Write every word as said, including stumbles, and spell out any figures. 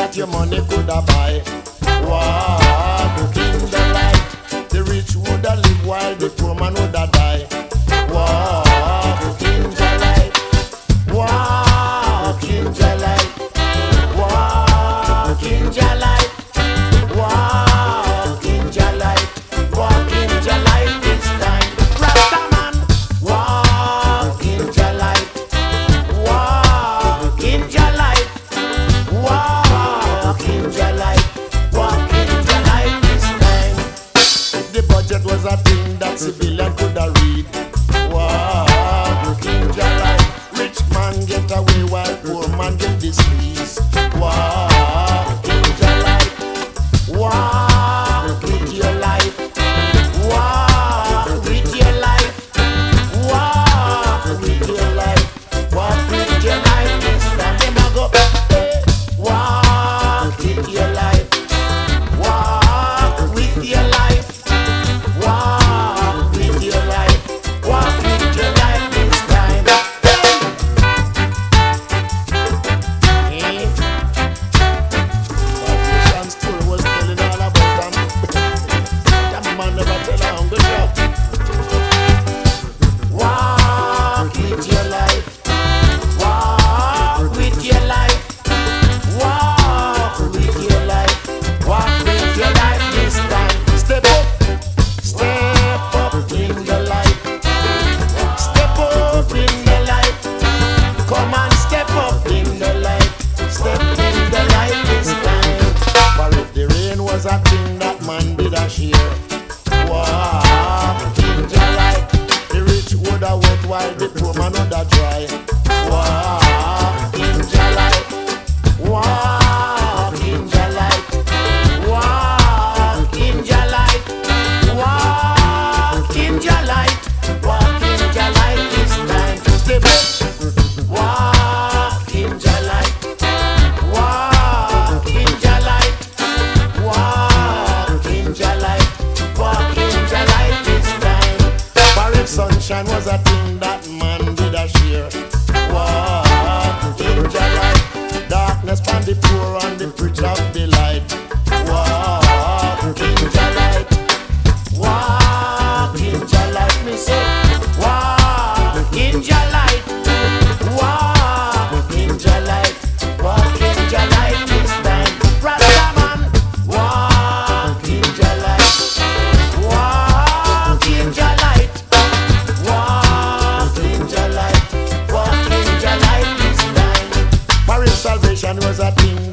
that your money coulda buy. Walk in the light. The rich woulda live while the poor man woulda die. Walk in the light. Walk in the light. Walk in the light. Walk in the light. Walk in the light this time. Rastaman. Walk in the light. Walk in the light. Walk in the light. Walk in the light this time. If the budget was a thing that civilian coulda read. Walk in the light. Rich man get away while poor man get displeased. Walk in the light. Walk with your life. Walk with your life. Walk with your life. Walk with your life this time. Them a go. Hey. Walk with your life. Walk with your life. Walk with your life. Walk with your life this time. Hey. Salvation story was telling all about them. That man never tell a hungry job. Walk with your life. Walk with your life. Walk with your life. Walk with your life this time. Step up. Step up in the light. Step up in the light. Come on, step up in the light. Step in the light this time. For if the rain was a thing that man did a share. Walk in the light. The rich woulda wet while the poor man woulda dry. Walk in the light. Walk in the light. Walk in the light. Walk in the light. Walk in the light this time. Step up. Walk in the light. Walk in the light. Walk in the light. Walk in the light this time. For if sunshine was a thing that man did a share. Walk in the light. Darkness from the poor and the preach of the light. Walk in the light. Walk in the light, me say. Walk in the light. Walk in the light. Walk in the light this time. Rastaman. Walk in the light. Walk in the light. Walk in the light. Walk in the light this time. For if salvation was a thing